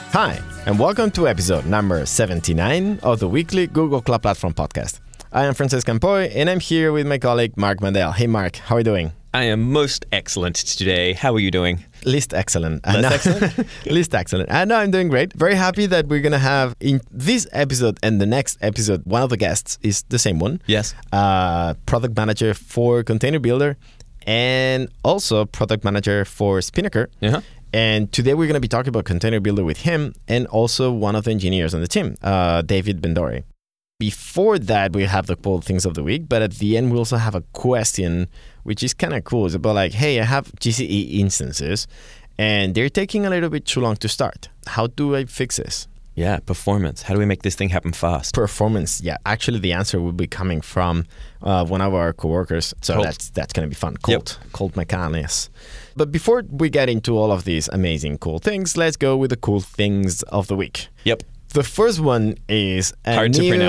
Hi, and welcome to episode number 79 of the weekly Google Cloud Platform podcast. I am Francesc Campoy, and I'm here with my colleague Mark Mandel. Hey Mark, how are you doing? I am most excellent today. How are you doing? Least excellent. Excellent? Least excellent. No, I'm doing great. Very happy that we're going to have in this episode and the next episode, one of the guests is the same one. Yes. Product manager for Container Builder and also product manager for Spinnaker. Uh-huh. And today we're going to be talking about Container Builder with him and also one of the engineers on the team, David Bendori. Before that, we have the cool things of the week, but at the end, we also have a question, which is kind of cool. It's about like, hey, I have GCE instances, and they're taking a little bit too long to start. How do I fix this? Yeah, performance. How do we make this thing happen fast? Performance, yeah. Actually, the answer will be coming from one of our coworkers, so Colt. that's going to be fun. Colt McCann. But before we get into all of these amazing cool things, let's go with the cool things of the week. Yep. The first one is a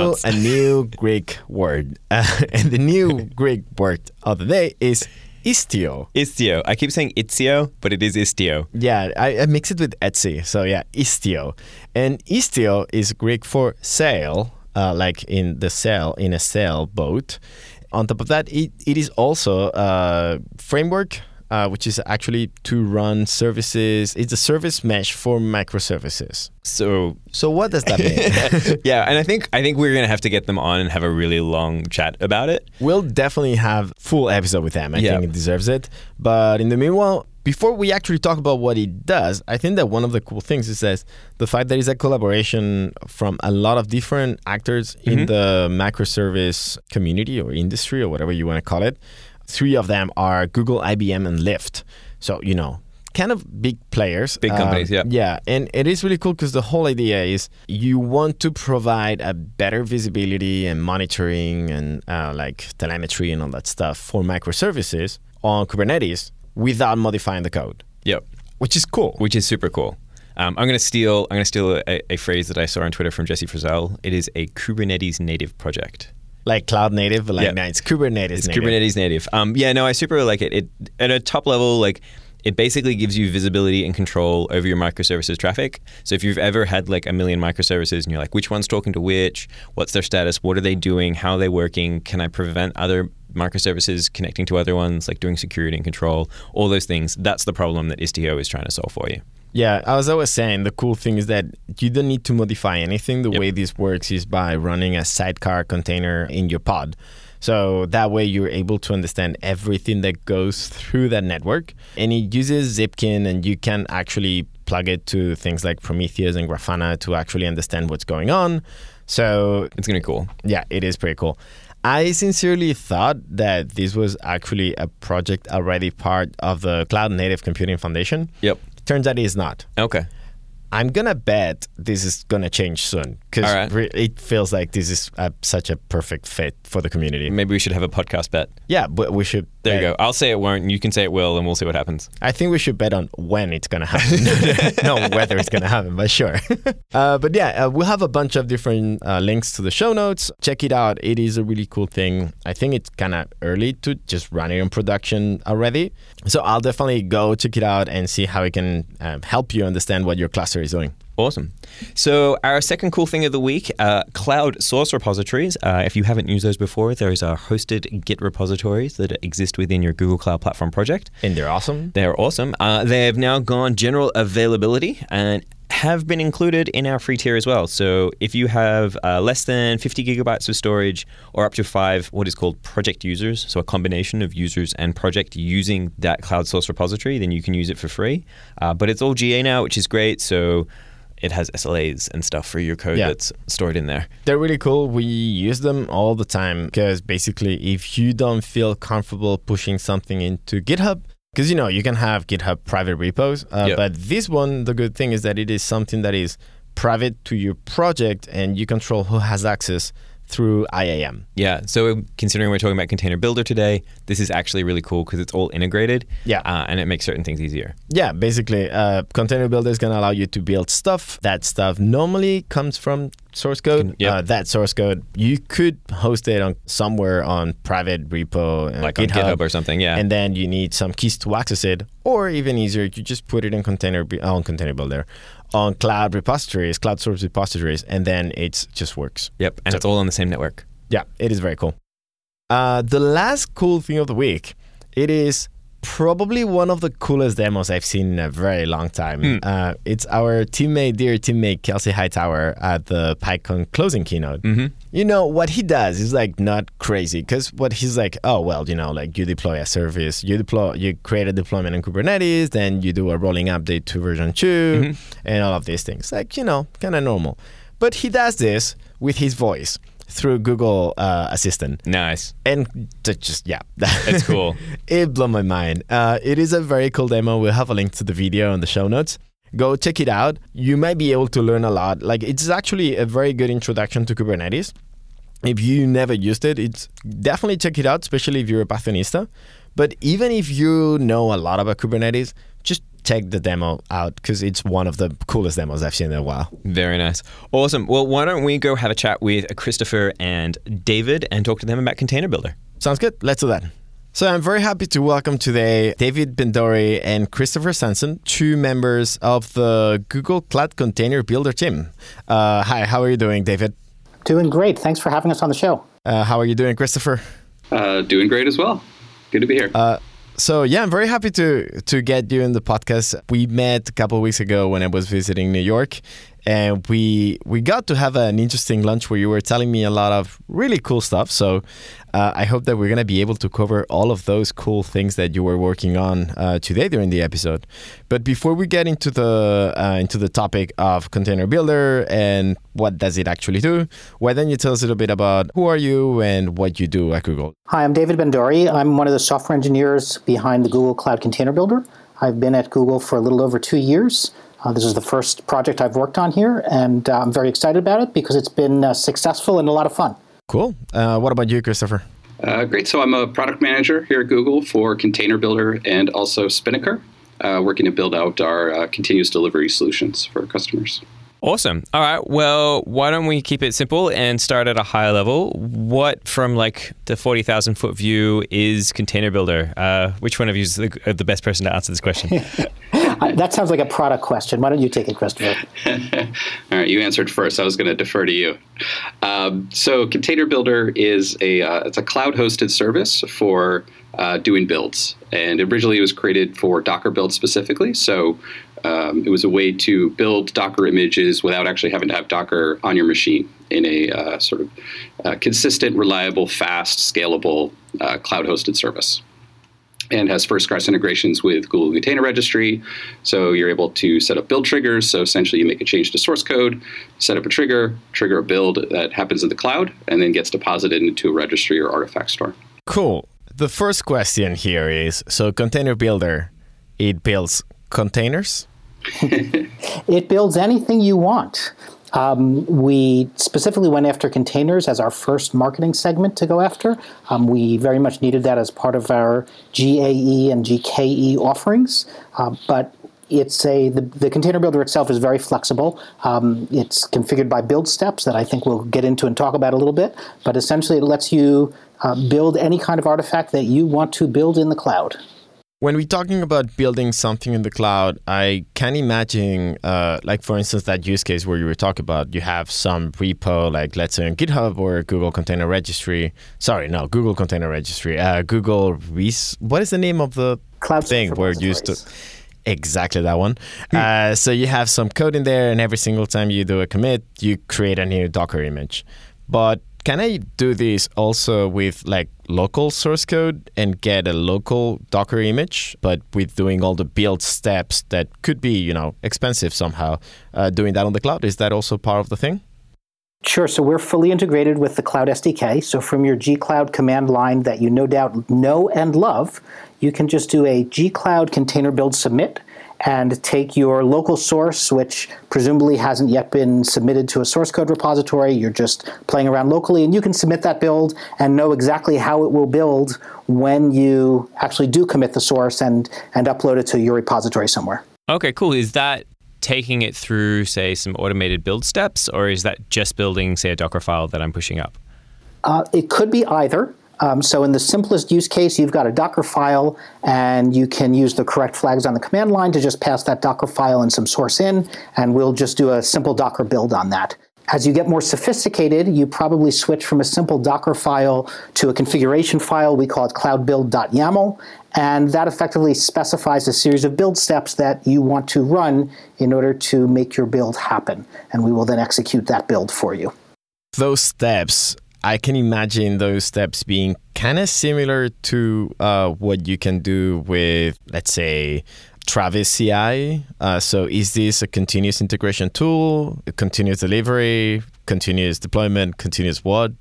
new Greek word. And the new Greek word of the day is istio. Istio. I keep saying itzio, but it is istio. Yeah, I mix it with Etsy. So yeah, istio. And istio is Greek for sail, like in a sailboat. On top of that, it is also a framework, which is actually to run services. It's a service mesh for microservices. So what does that mean? Yeah, and I think we're going to have to get them on and have a really long chat about it. We'll definitely have full episode with them. I think it deserves it. But in the meanwhile, before we actually talk about what it does, I think that one of the cool things is that the fact that it's a collaboration from a lot of different actors in the microservice community or industry or whatever you want to call it. 3 of them are Google, IBM, and Lyft. So, kind of big players. Big companies, yeah. Yeah, and it is really cool because the whole idea is you want to provide a better visibility and monitoring and like telemetry and all that stuff for microservices on Kubernetes without modifying the code. Yep. Which is cool. Which is super cool. I'm going to steal a phrase that I saw on Twitter from Jesse Frizzell. It is a Kubernetes native project. Like cloud native, but it's Kubernetes it's native. Kubernetes native. I super like it. It at a top level, like it basically gives you visibility and control over your microservices traffic. So if you've ever had like a million microservices and you're like, which one's talking to which? What's their status? What are they doing? How are they working? Can I prevent other microservices connecting to other ones, like doing security and control? All those things. That's the problem that Istio is trying to solve for you. Yeah, as I was saying, the cool thing is that you don't need to modify anything. The way this works is by running a sidecar container in your pod. So that way you're able to understand everything that goes through that network. And it uses Zipkin, and you can actually plug it to things like Prometheus and Grafana to actually understand what's going on. So it's going to be cool. Yeah, it is pretty cool. I sincerely thought that this was actually a project already part of the Cloud Native Computing Foundation. Yep. Turns out it is not. Okay. I'm going to bet this is going to change soon because it feels like this is such a perfect fit for the community. Maybe we should have a podcast bet. Yeah, but we should. There you go. I'll say it won't, and you can say it will, and we'll see what happens. I think we should bet on when it's going to happen. Not whether it's going to happen, but sure. We'll have a bunch of different links to the show notes. Check it out. It is a really cool thing. I think it's kind of early to just run it in production already. So I'll definitely go check it out and see how it can help you understand what your cluster is doing. Awesome. So our second cool thing of the week, cloud source repositories. If you haven't used those before, those are hosted Git repositories that exist within your Google Cloud Platform project. And they're awesome. They're awesome. They have now gone general availability and have been included in our free tier as well. So if you have less than 50 gigabytes of storage or up to 5 what is called project users, so a combination of users and project using that cloud source repository, then you can use it for free. But it's all GA now, which is great. So it has SLAs and stuff for your code that's stored in there. They're really cool. We use them all the time because basically if you don't feel comfortable pushing something into GitHub, because you can have GitHub private repos, but this one, the good thing is that it is something that is private to your project and you control who has access through IAM. Yeah, so considering we're talking about Container Builder today, this is actually really cool because it's all integrated and it makes certain things easier. Yeah, basically, Container Builder is going to allow you to build stuff. That stuff normally comes from source code. Yep. That source code, you could host it on somewhere on private repo, like GitHub. On GitHub or something, yeah. And then you need some keys to access it, or even easier, you just put it in Container Builder, on cloud repositories, cloud source repositories, and then it just works. Yep, and it's all on the same network. Yeah, it is very cool. The last cool thing of the week, it is probably one of the coolest demos I've seen in a very long time. It's our dear teammate, Kelsey Hightower at the PyCon closing keynote. Mm-hmm. You know, what he does is like not crazy, because what he's like, oh, well, you know, like you deploy a service, you create a deployment in Kubernetes, then you do a rolling update to version 2, and all of these things. Like, you know, kind of normal. But he does this with his voice through Google Assistant. Nice. And just, yeah. That's cool. It blew my mind. It is a very cool demo. We'll have a link to the video in the show notes. Go check it out. You might be able to learn a lot. Like, it's actually a very good introduction to Kubernetes. If you never used it, it's definitely check it out, especially if you're a Pythonista. But even if you know a lot about Kubernetes, just check the demo out, because it's one of the coolest demos I've seen in a while. Very nice. Awesome. Well, why don't we go have a chat with Christopher and David and talk to them about Container Builder? Sounds good. Let's do that. So I'm very happy to welcome today David Bendori and Christopher Sanson, 2 members of the Google Cloud Container Builder team. Hi, how are you doing, David? Doing great. Thanks for having us on the show. How are you doing, Christopher? Doing great as well. Good to be here. So yeah, I'm very happy to get you in the podcast. We met a couple of weeks ago when I was visiting New York, and we got to have an interesting lunch where you were telling me a lot of really cool stuff. So I hope that we're going to be able to cover all of those cool things that you were working on today during the episode. But before we get into the topic of Container Builder and what does it actually do, why don't you tell us a little bit about who are you and what you do at Google? Hi, I'm David Bendori. I'm one of the software engineers behind the Google Cloud Container Builder. I've been at Google for a little over 2 years. This is the first project I've worked on here, and I'm very excited about it because it's been successful and a lot of fun. Cool. What about you, Christopher? Great. So I'm a product manager here at Google for Container Builder and also Spinnaker, working to build out our continuous delivery solutions for customers. Awesome. All right. Well, why don't we keep it simple and start at a high level? What, from like the 40,000 foot view, is Container Builder? Which one of you is the best person to answer this question? That sounds like a product question. Why don't you take it, Christopher? All right. You answered first. I was going to defer to you. So Container Builder is it's a cloud-hosted service for doing builds. And originally it was created for Docker builds specifically. So it was a way to build Docker images without actually having to have Docker on your machine in a sort of consistent, reliable, fast, scalable cloud-hosted service. And has first-class integrations with Google Container Registry. So you're able to set up build triggers. So essentially you make a change to source code, set up a trigger a build that happens in the cloud, and then gets deposited into a registry or artifact store. Cool. The first question here is, so Container Builder, it builds containers? It builds anything you want. We specifically went after containers as our first marketing segment to go after. We very much needed that as part of our GAE and GKE offerings, but the Container Builder itself is very flexible. It's configured by build steps that I think we'll get into and talk about a little bit, but essentially it lets you build any kind of artifact that you want to build in the cloud. When we're talking about building something in the cloud, I can imagine, like for instance, that use case where you were talking about, you have some repo, like let's say on GitHub or Google Container Registry. Sorry, no, Google Container Registry. What is the name of the cloud thing where you used to? Exactly that one. So you have some code in there, and every single time you do a commit, you create a new Docker image. But can I do this also with like local source code and get a local Docker image, but with doing all the build steps that could be, expensive somehow? Doing that on the cloud, is that also part of the thing? Sure. So we're fully integrated with the Cloud SDK. So from your gcloud command line that you no doubt know and love, you can just do a gcloud container build submit and take your local source, which presumably hasn't yet been submitted to a source code repository. You're just playing around locally, and you can submit that build and know exactly how it will build when you actually do commit the source and upload it to your repository somewhere. Okay, cool. Is that taking it through, say, some automated build steps, or is that just building, say, a Docker file that I'm pushing up? It could be either. So in the simplest use case, you've got a Docker file, and you can use the correct flags on the command line to just pass that Docker file and some source in, and we'll just do a simple Docker build on that. As you get more sophisticated, you probably switch from a simple Docker file to a configuration file. We call it cloudbuild.yaml, and that effectively specifies a series of build steps that you want to run in order to make your build happen, and we will then execute that build for you. Those steps, I can imagine those steps being kind of similar to what you can do with, let's say, Travis CI. So is this a continuous integration tool, a continuous delivery, continuous deployment, continuous what?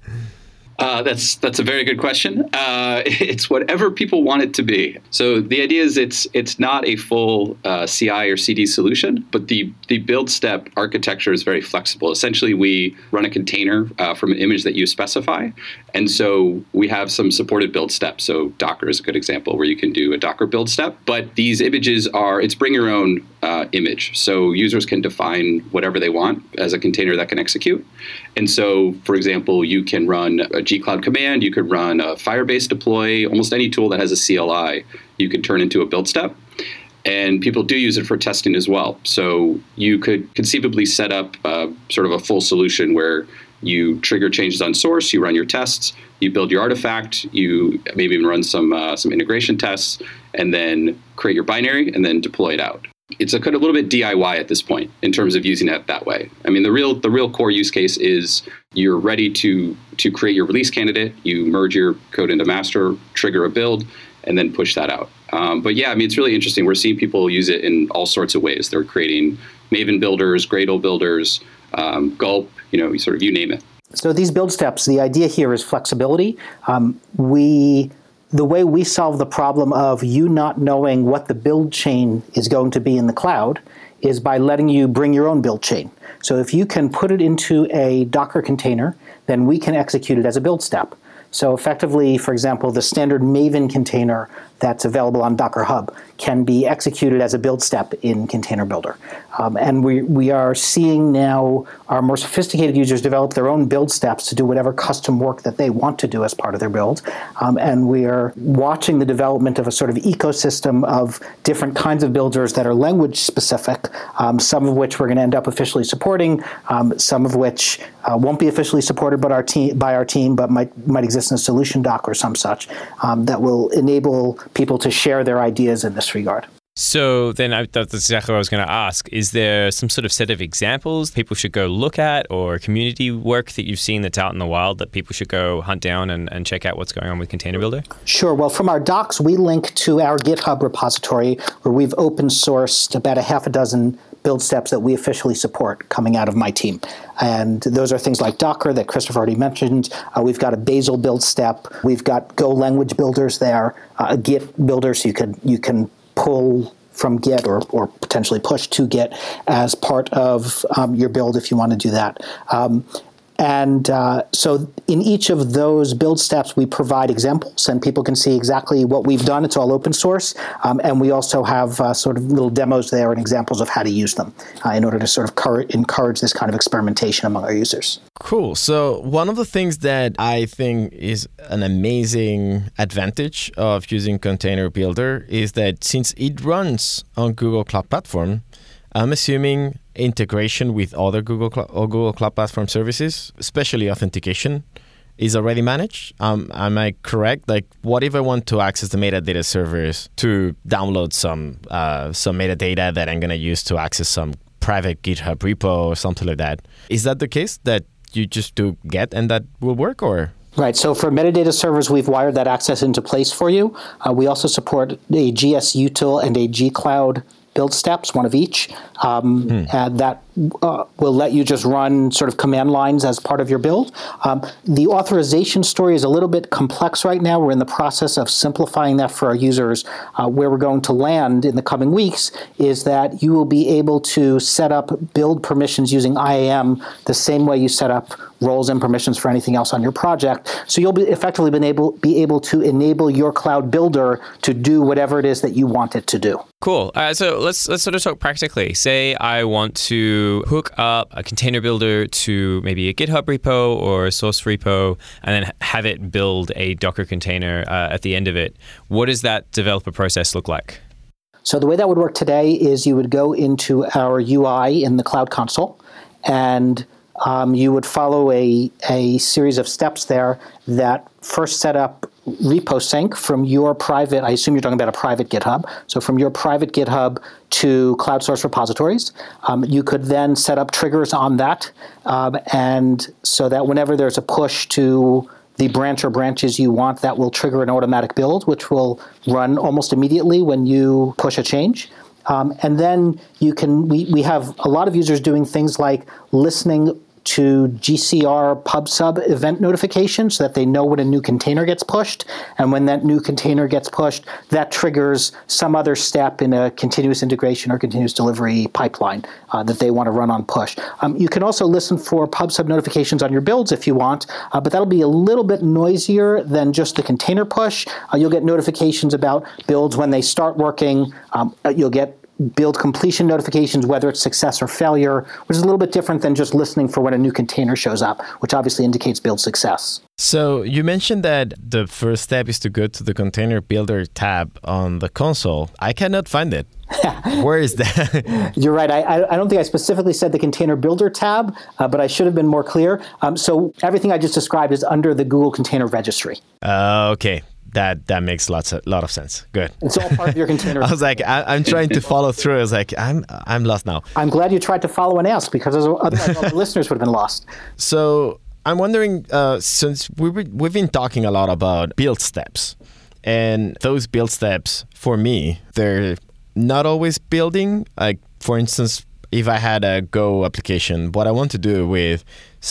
That's a very good question. It's whatever people want it to be. So the idea is it's not a full CI or CD solution, but the build step architecture is very flexible. Essentially, we run a container from an image that you specify, and so we have some supported build steps. So Docker is a good example where you can do a Docker build step. But these images it's bring your own image. So users can define whatever they want as a container that can execute. And so, for example, you can run a gcloud command, you could run a Firebase deploy, almost any tool that has a CLI, you could turn into a build step. And people do use it for testing as well. So you could conceivably set up sort of a full solution where you trigger changes on source, you run your tests, you build your artifact, you maybe even run some integration tests, and then create your binary and then deploy it out. It's a little bit DIY at this point in terms of using it that way. I mean, the real core use case is you're ready to create your release candidate, you merge your code into master, trigger a build, and then push that out. But yeah, I mean, it's really interesting. We're seeing people use it in all sorts of ways. They're creating Maven builders, Gradle builders, Gulp, you name it. So these build steps, the idea here is flexibility. The way we solve the problem of you not knowing what the build chain is going to be in the cloud is by letting you bring your own build chain. So if you can put it into a Docker container, then we can execute it as a build step. So effectively, for example, the standard Maven container that's available on Docker Hub can be executed as a build step in Container Builder. And we are seeing now our more sophisticated users develop their own build steps to do whatever custom work that they want to do as part of their build. And we are watching the development of a sort of ecosystem of different kinds of builders that are language specific, some of which we're going to end up officially supporting, some of which won't be officially supported by our team, but might exist in a solution doc or some such, that will enable people to share their ideas in this regard. So then that's exactly what I was going to ask. Is there some sort of set of examples people should go look at, or community work that you've seen that's out in the wild that people should go hunt down and check out what's going on with Container Builder? Sure. Well, from our docs, we link to our GitHub repository where we've open sourced about a half a dozen build steps that we officially support coming out of my team. And those are things like Docker that Christopher already mentioned. We've got a Bazel build step. We've got Go language builders there, a Git builder, so you can pull from Git or potentially push to Git as part of your build if you want to do that. So in each of those build steps, we provide examples, and people can see exactly what we've done. It's all open source, and we also have sort of little demos there and examples of how to use them in order to sort of encourage this kind of experimentation among our users. Cool. So one of the things that I think is an amazing advantage of using Container Builder is that since it runs on Google Cloud Platform, I'm assuming integration with other Google Cloud Platform services, especially authentication, is already managed. Am I correct? Like, what if I want to access the metadata servers to download some metadata that I'm going to use to access some private GitHub repo or something like that? Is that the case, that you just do get and that will work, or? Right. So for metadata servers, we've wired that access into place for you. We also support a GSUtil and a gcloud build steps, one of each, and that will let you just run sort of command lines as part of your build. The authorization story is a little bit complex right now. We're in the process of simplifying that for our users. Where we're going to land in the coming weeks is that you will be able to set up build permissions using IAM the same way you set up roles and permissions for anything else on your project. So you'll be effectively be able to enable your cloud builder to do whatever it is that you want it to do. Cool. So let's sort of talk practically. Say I want to hook up a container builder to maybe a GitHub repo or a source repo, and then have it build a Docker container at the end of it. What does that developer process look like? So the way that would work today is you would go into our UI in the Cloud Console, and you would follow a series of steps there that first set up repo sync from your private, I assume you're talking about a private GitHub, so from your private GitHub to cloud source repositories. You could then set up triggers on that, and so that whenever there's a push to the branch or branches you want, that will trigger an automatic build, which will run almost immediately when you push a change. And then you can, we have a lot of users doing things like listening to GCR PubSub event notifications so that they know when a new container gets pushed. And when that new container gets pushed, that triggers some other step in a continuous integration or continuous delivery pipeline that they want to run on push. You can also listen for PubSub notifications on your builds if you want, but that'll be a little bit noisier than just the container push. You'll get notifications about builds when they start working. You'll get build completion notifications, whether it's success or failure, which is a little bit different than just listening for when a new container shows up, which obviously indicates build success. So you mentioned that the first step is to go to the Container Builder tab on the console. I cannot find it. Where is that? You're right. I don't think I specifically said the Container Builder tab, but I should have been more clear. So everything I just described is under the Google Container Registry. Okay. That makes lot of sense. Good. It's all part of your container. I was like, I'm trying to follow through. I was like, I'm lost now. I'm glad you tried to follow and ask, because otherwise all the listeners would have been lost. So I'm wondering, since we've been talking a lot about build steps, and those build steps, for me, they're not always building. Like, for instance, if I had a Go application, what I want to do with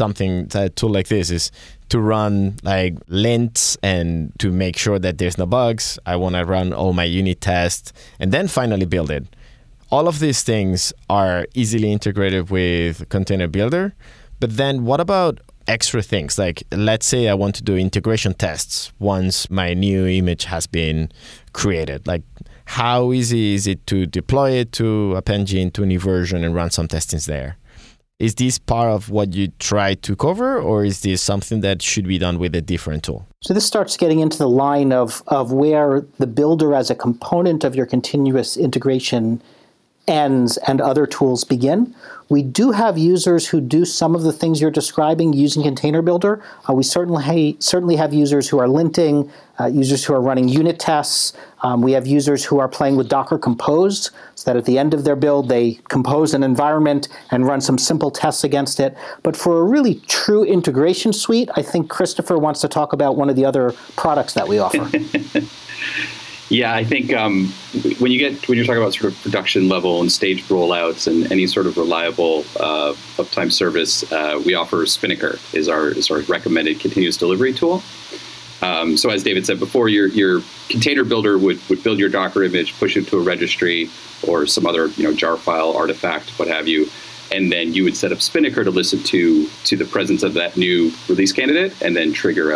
a tool like this is to run like lints and to make sure that there's no bugs. I want to run all my unit tests and then finally build it. All of these things are easily integrated with Container Builder. But then what about extra things? Like, let's say I want to do integration tests once my new image has been created. Like, how easy is it to deploy it to App Engine, to a new version, and run some testings there? Is this part of what you try to cover, or is this something that should be done with a different tool? So this starts getting into the line of where the builder as a component of your continuous integration ends and other tools begin. We do have users who do some of the things you're describing using Container Builder. We certainly have users who are linting, users who are running unit tests. We have users who are playing with Docker Compose, so that at the end of their build, they compose an environment and run some simple tests against it. But for a really true integration suite, I think Christopher wants to talk about one of the other products that we offer. Yeah, I think when you're talking about sort of production level and staged rollouts and any sort of reliable uptime service, we offer Spinnaker is our recommended continuous delivery tool. So as David said before, your container builder would build your Docker image, push it to a registry or some other jar file, artifact, what have you, and then you would set up Spinnaker to listen to the presence of that new release candidate and then trigger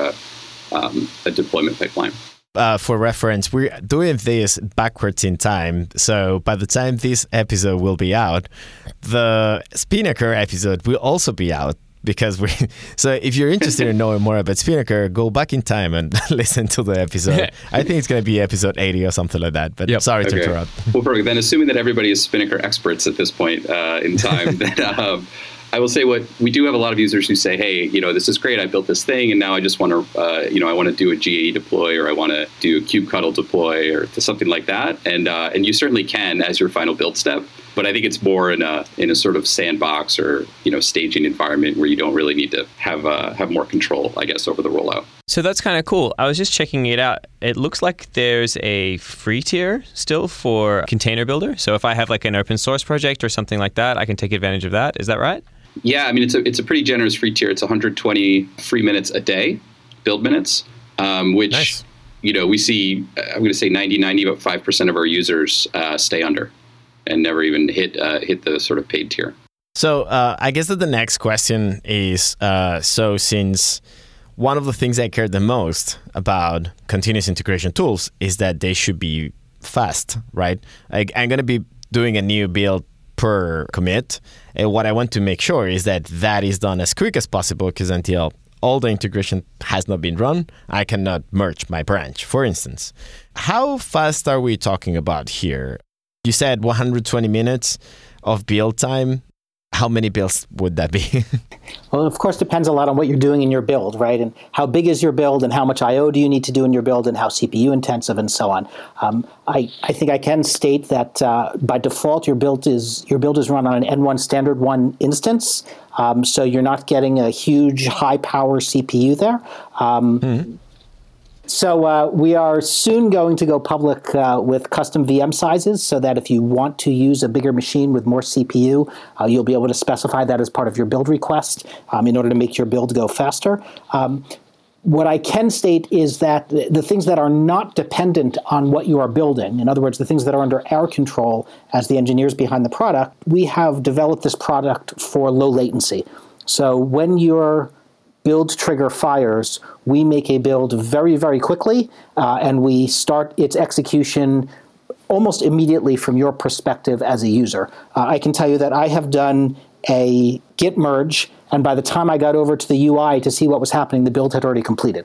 a deployment pipeline. For reference, we're doing this backwards in time. So by the time this episode will be out, the Spinnaker episode will also be out. So if you're interested in knowing more about Spinnaker, go back in time and listen to the episode. I think it's going to be episode 80 or something like that. But sorry to interrupt. Well, perfect. Then assuming that everybody is Spinnaker experts at this point in time, then I will say we do have a lot of users who say, hey, this is great. I built this thing and now I just want to, I want to do a GAE deploy, or I want to do a kubectl deploy or something like that. And you certainly can, as your final build step, But I think it's more in a sort of sandbox or staging environment where you don't really need to have more control, I guess, over the rollout. So that's kind of cool. I was just checking it out. It looks like there's a free tier still for Container Builder. So if I have like an open source project or something like that, I can take advantage of that. Is that right? Yeah, I mean, it's a pretty generous free tier. It's 120 free minutes a day, build minutes, which, nice. We see, I'm going to say 95% of our users stay under and never even hit the sort of paid tier. So I guess that the next question is, so since one of the things I care the most about continuous integration tools is that they should be fast, right? I'm going to be doing a new build per commit. And what I want to make sure is that is done as quick as possible, because until all the integration has not been run, I cannot merge my branch, for instance. How fast are we talking about here? You said 120 minutes of build time. How many builds would that be? Well, of course, depends a lot on what you're doing in your build, right? And how big is your build, and how much I/O do you need to do in your build, and how CPU intensive, and so on. I think I can state that by default, your build is run on an N1 standard 1 instance, so you're not getting a huge high power CPU there. So we are soon going to go public with custom VM sizes, so that if you want to use a bigger machine with more CPU, you'll be able to specify that as part of your build request in order to make your build go faster. What I can state is that the things that are not dependent on what you are building, in other words, the things that are under our control as the engineers behind the product, we have developed this product for low latency. So when your build trigger fires, we make a build very, very quickly, and we start its execution almost immediately from your perspective as a user. I can tell you that I have done a Git merge, and by the time I got over to the UI to see what was happening, the build had already completed.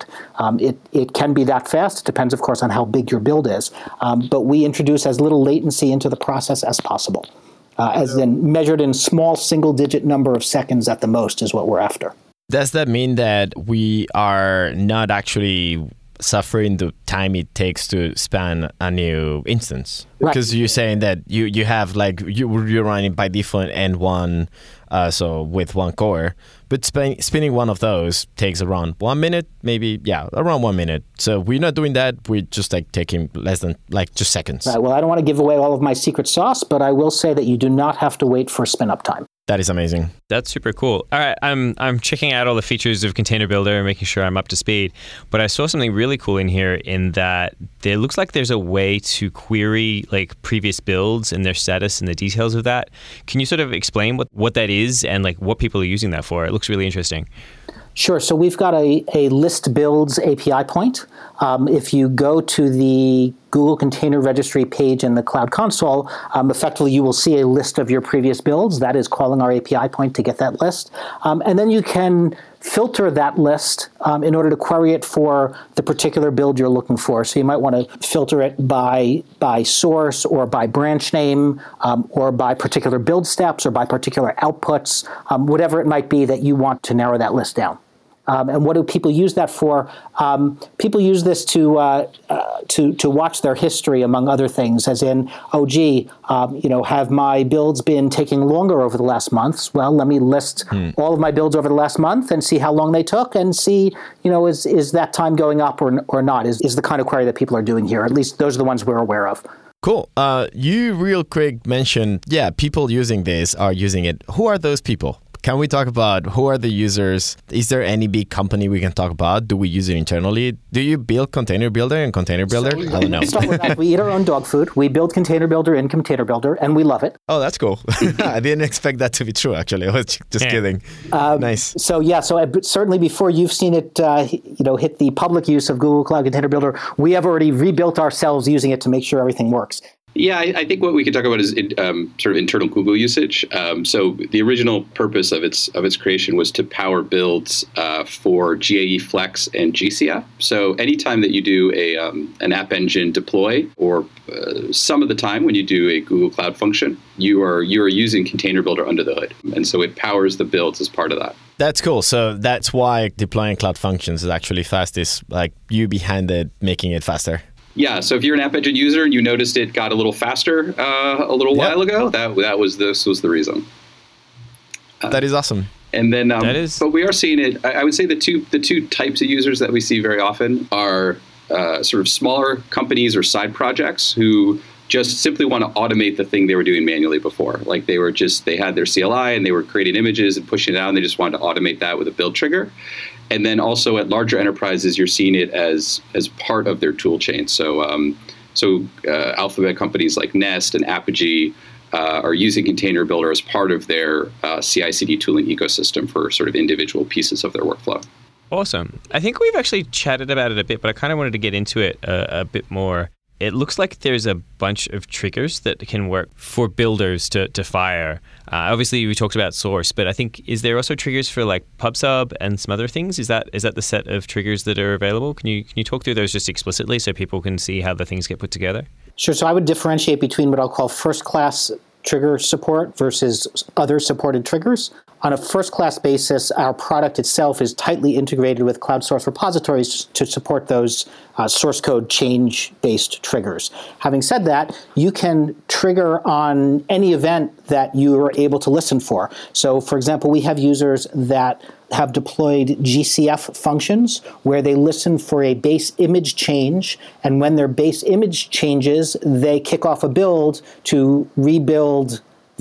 It can be that fast. It depends, of course, on how big your build is. But we introduce as little latency into the process as possible, as in measured in small single-digit number of seconds at the most is what we're after. Does that mean that we are not actually suffering the time it takes to span a new instance? Right. Because you're saying that you have you're running by default N1, so with one core, but spinning one of those takes around 1 minute, maybe, around 1 minute. So we're not doing that. We're just taking less than just seconds. Right. Well, I don't want to give away all of my secret sauce, but I will say that you do not have to wait for spin up time. That is amazing. That's super cool. All right, I'm checking out all the features of Container Builder and making sure I'm up to speed. But I saw something really cool in here in that there looks like there's a way to query previous builds and their status and the details of that. Can you sort of explain what that is and what people are using that for? It looks really interesting. Sure. So we've got a list builds API point. If you go to the Google Container Registry page in the Cloud Console, effectively you will see a list of your previous builds. That is calling our API point to get that list. And then you can filter that list in order to query it for the particular build you're looking for. So you might want to filter it by source or by branch name or by particular build steps or by particular outputs, whatever it might be that you want to narrow that list down. And what do people use that for? People use this to watch their history, among other things, as in, have my builds been taking longer over the last months? Well, let me list all of my builds over the last month and see how long they took and see, is that time going up or not, is the kind of query that people are doing here. At least those are the ones we're aware of. Cool. You real quick mentioned, people using this are using it. Who are those people? Can we talk about who are the users? Is there any big company we can talk about? Do we use it internally? Do you build Container Builder and Container Builder? I don't know. Start with that. We eat our own dog food. We build Container Builder in Container Builder, and we love it. Oh, that's cool. I didn't expect that to be true, actually. I was just kidding. Nice. So certainly before you've seen it, hit the public use of Google Cloud Container Builder, we have already rebuilt ourselves using it to make sure everything works. Yeah, I think what we could talk about is sort of internal Google usage. So the original purpose of its creation was to power builds for GAE Flex and GCF. So anytime that you do an App Engine deploy, or some of the time when you do a Google Cloud function, you are using Container Builder under the hood, and so it powers the builds as part of that. That's cool. So that's why deploying Cloud Functions is actually fast. Is you behind it, making it faster. Yeah, so if you're an App Engine user and you noticed it got a little faster a little while ago, this was the reason. That is awesome. And then, but we are seeing it. I would say the two types of users that we see very often are sort of smaller companies or side projects who just simply want to automate the thing they were doing manually before. Like they had their CLI and they were creating images and pushing it out, and they just wanted to automate that with a build trigger. And then also at larger enterprises, you're seeing it as part of their tool chain. So Alphabet companies like Nest and Apigee are using Container Builder as part of their CI/CD tooling ecosystem for sort of individual pieces of their workflow. Awesome. I think we've actually chatted about it a bit, but I kind of wanted to get into it a bit more. It looks like there's a bunch of triggers that can work for builders to fire. Obviously, we talked about source, but I think, is there also triggers for like PubSub and some other things? Is that the set of triggers that are available? Can you talk through those just explicitly so people can see how the things get put together? Sure. So I would differentiate between what I'll call first-class trigger support versus other supported triggers. On a first-class basis, our product itself is tightly integrated with cloud source repositories to support those source code change-based triggers. Having said that, you can trigger on any event that you are able to listen for. So, for example, we have users that have deployed GCF functions where they listen for a base image change, and when their base image changes, they kick off a build to rebuild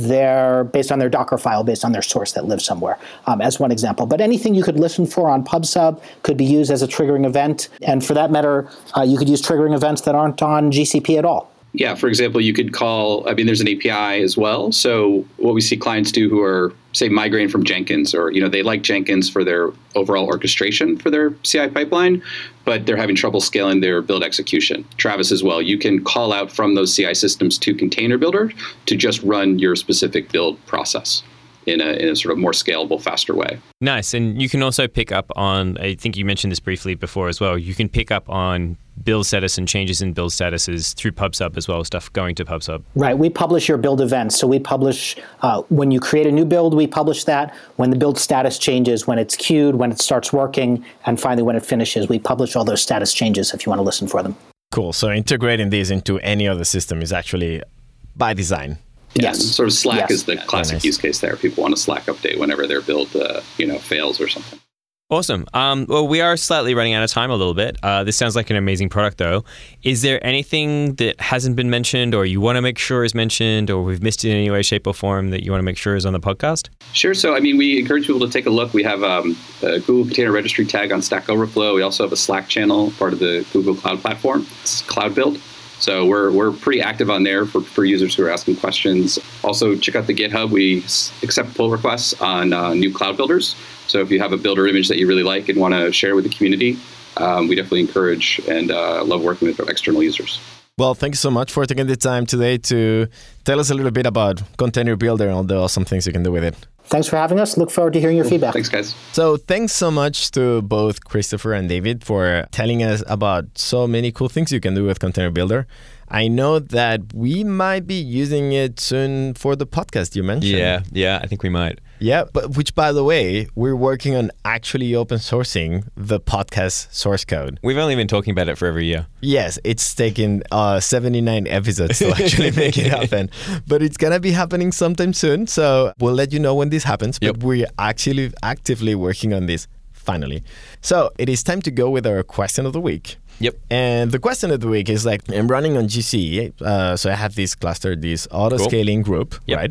based on their Docker file, based on their source that lives somewhere, as one example. But anything you could listen for on PubSub could be used as a triggering event. And for that matter, you could use triggering events that aren't on GCP at all. Yeah, for example, you could call, there's an API as well. So what we see clients do who are, say, migrating from Jenkins, or, they like Jenkins for their overall orchestration for their CI pipeline, but they're having trouble scaling their build execution. Travis as well, you can call out from those CI systems to Container Builder to just run your specific build process in a sort of more scalable, faster way. Nice. And you can also pick up on, I think you mentioned this briefly before as well, you can pick up on build status and changes in build statuses through PubSub as well, stuff going to PubSub. Right. We publish your build events. So we publish, when you create a new build, we publish that. When the build status changes, when it's queued, when it starts working, and finally when it finishes, we publish all those status changes if you want to listen for them. Cool. So integrating these into any other system is actually by design. Yeah, Yes. Sort of Slack is the classic nice use case there. People want a Slack update whenever their build, fails or something. Awesome. Well, we are slightly running out of time a little bit. This sounds like an amazing product, though. Is there anything that hasn't been mentioned or you want to make sure is mentioned or we've missed in any way, shape, or form that you want to make sure is on the podcast? Sure. So, we encourage people to take a look. We have a Google Container Registry tag on Stack Overflow. We also have a Slack channel, part of the Google Cloud Platform. It's Cloud Build. So we're pretty active on there for users who are asking questions. Also, check out the GitHub. We accept pull requests on new cloud builders. So if you have a builder image that you really like and want to share with the community, we definitely encourage and love working with external users. Well, thank you so much for taking the time today to tell us a little bit about Container Builder and all the awesome things you can do with it. Thanks for having us. Look forward to hearing your feedback. Thanks, guys. So thanks so much to both Christopher and David for telling us about so many cool things you can do with Container Builder. I know that we might be using it soon for the podcast you mentioned. Yeah, I think we might. Yeah, but which, by the way, we're working on actually open sourcing the podcast source code. We've only been talking about it for over a year. Yes, it's taken 79 episodes to actually make it happen. But it's going to be happening sometime soon. So we'll let you know when this happens. But we're actually actively working on this finally. So it is time to go with our question of the week. Yep. And the question of the week is like, I'm running on GCE. So I have this cluster, this auto-scaling group, right?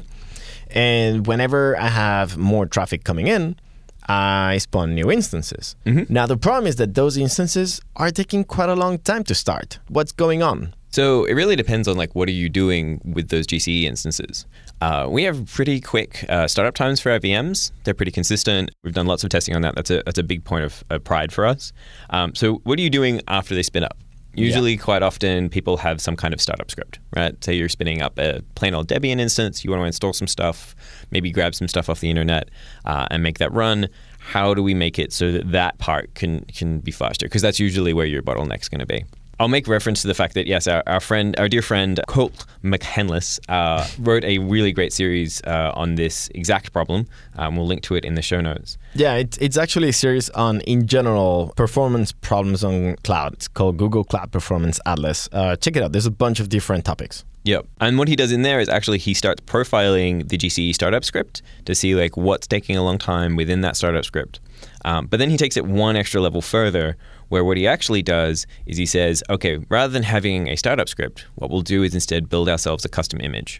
And whenever I have more traffic coming in, I spawn new instances. Mm-hmm. Now, the problem is that those instances are taking quite a long time to start. What's going on? So it really depends on what are you doing with those GCE instances. We have pretty quick startup times for our VMs. They're pretty consistent. We've done lots of testing on that. That's a big point of pride for us. So what are you doing after they spin up? Usually, quite often, people have some kind of startup script, right? Say you're spinning up a plain old Debian instance. You want to install some stuff, maybe grab some stuff off the internet and make that run. How do we make it so that part can be faster? Because that's usually where your bottleneck's going to be. I'll make reference to the fact that, yes, our dear friend, Colt McHenless, wrote a really great series on this exact problem. We'll link to it in the show notes. Yeah, it's actually a series on, in general, performance problems on cloud. It's called Google Cloud Performance Atlas. Check it out. There's a bunch of different topics. Yep. And what he does in there is actually he starts profiling the GCE startup script to see like what's taking a long time within that startup script. But then he takes it one extra level further, where what he actually does is he says, okay, rather than having a startup script, what we'll do is instead build ourselves a custom image.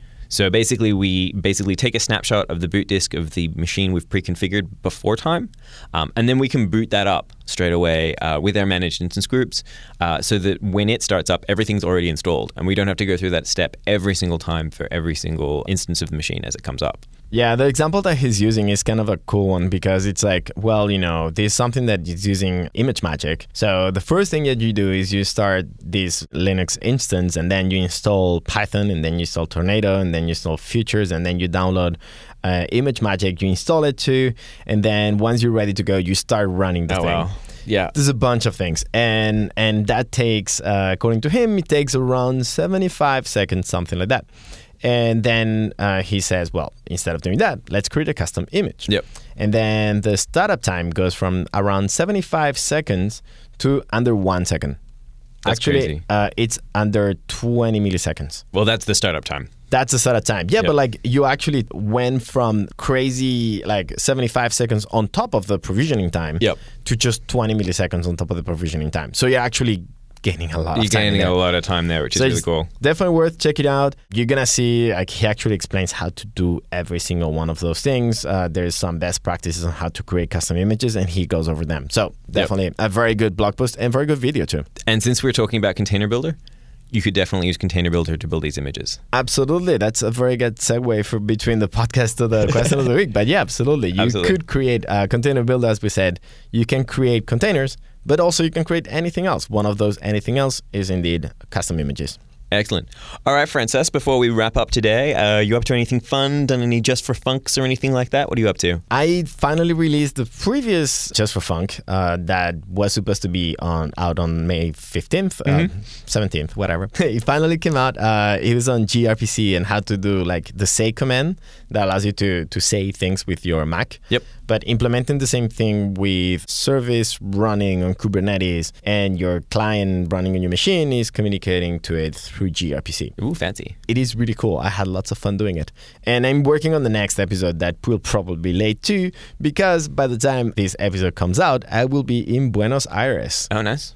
So basically, we take a snapshot of the boot disk of the machine we've pre-configured before time, and then we can boot that up straight away with our managed instance groups so that when it starts up, everything's already installed, and we don't have to go through that step every single time for every single instance of the machine as it comes up. Yeah, the example that he's using is kind of a cool one because it's like, well, there's something that is using ImageMagick. So the first thing that you do is you start this Linux instance and then you install Python and then you install Tornado and then you install Features and then you download ImageMagick, you install it too. And then once you're ready to go, you start running the thing. Wow. Yeah. There's a bunch of things. And that takes, according to him, it takes around 75 seconds, something like that. And then he says, well, instead of doing that, let's create a custom image. Yep. And then the startup time goes from around 75 seconds to under 1 second. That's Actually, crazy. It's under 20 milliseconds. Well, that's the startup time. That's the startup time. Yeah, Yep. but like you actually went from crazy like 75 seconds on top of the provisioning time Yep. to just 20 milliseconds on top of the provisioning time. So you're actually gaining a lot of time. You're gaining there. a lot of time there, which is So really it's cool. Definitely worth checking out. You're going to see, like, he actually explains how to do every single one of those things. There's some best practices on how to create custom images, and he goes over them. So definitely a very good blog post and very good video too. And since we're talking about Container Builder, you could definitely use Container Builder to build these images. Absolutely. That's a very good segue for between the podcast to the question of the week. But yeah, absolutely. You could create a Container Builder, as we said. You can create containers, but also you can create anything else. One of those anything else is indeed custom images. Excellent. All right, Frances, before we wrap up today, you up to anything fun? Done any Just for Funks or anything like that? What are you up to? I finally released the previous Just for Funk that was supposed to be out on May 15th, 17th, whatever. It finally came out. It was on gRPC and how to do like the say command that allows you to say things with your Mac. Yep. But implementing the same thing with service running on Kubernetes and your client running on your machine is communicating to it through gRPC. Ooh, fancy. It is really cool. I had lots of fun doing it. And I'm working on the next episode that will probably be late too, because by the time this episode comes out, I will be in Buenos Aires. Oh, nice.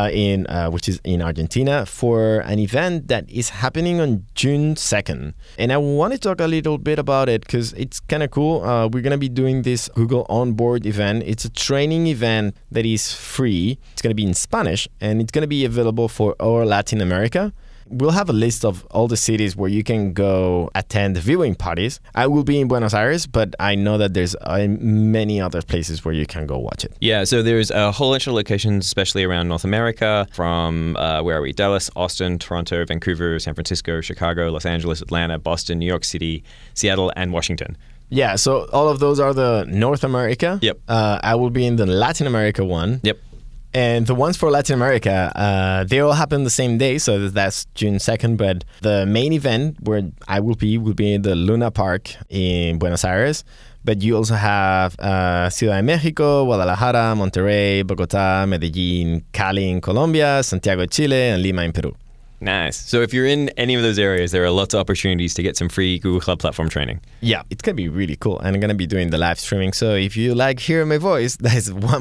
Which is in Argentina, for an event that is happening on June 2nd. And I want to talk a little bit about it because it's kind of cool. We're going to be doing this Google Onboard event. It's a training event that is free. It's going to be in Spanish, and it's going to be available for all Latin America. We'll have a list of all the cities where you can go attend viewing parties. I will be in Buenos Aires, but I know that there's many other places where you can go watch it. Yeah, so there's a whole bunch of locations, especially around North America, from, where are we? Dallas, Austin, Toronto, Vancouver, San Francisco, Chicago, Los Angeles, Atlanta, Boston, New York City, Seattle, and Washington. Yeah, so all of those are the North America. Yep. I will be in the Latin America one. Yep. And the ones for Latin America, they all happen the same day, so that's June 2nd. But the main event where I will be in the Luna Park in Buenos Aires. But you also have Ciudad de Mexico, Guadalajara, Monterrey, Bogotá, Medellín, Cali in Colombia, Santiago de Chile, and Lima in Peru. Nice. So if you're in any of those areas, there are lots of opportunities to get some free Google Cloud Platform training. Yeah, it's going to be really cool. And I'm going to be doing the live streaming. So if you like hearing my voice, there's one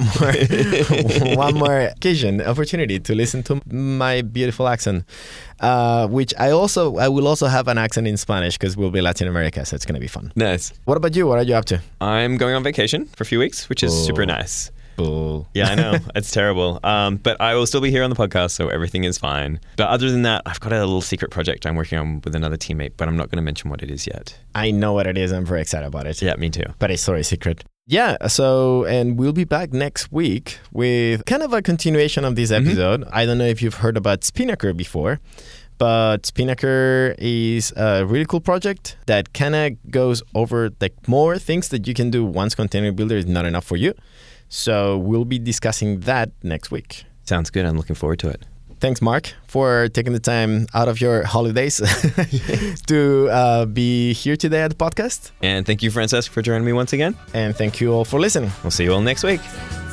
more opportunity to listen to my beautiful accent, which I will also have an accent in Spanish because we'll be Latin America. So it's going to be fun. Nice. What about you? What are you up to? I'm going on vacation for a few weeks, which is super nice. Bull. Yeah, I know. It's terrible. But I will still be here on the podcast, so everything is fine. But other than that, I've got a little secret project I'm working on with another teammate, but I'm not going to mention what it is yet. I know what it is. I'm very excited about it. Yeah, me too. But it's sorry, secret. Yeah, and we'll be back next week with kind of a continuation of this episode. I don't know if you've heard about Spinnaker before, but Spinnaker is a really cool project that kind of goes over like more things that you can do once Container Builder is not enough for you. So we'll be discussing that next week. Sounds good. I'm looking forward to it. Thanks, Mark, for taking the time out of your holidays to be here today at the podcast. And thank you, Francesc, for joining me once again. And thank you all for listening. We'll see you all next week.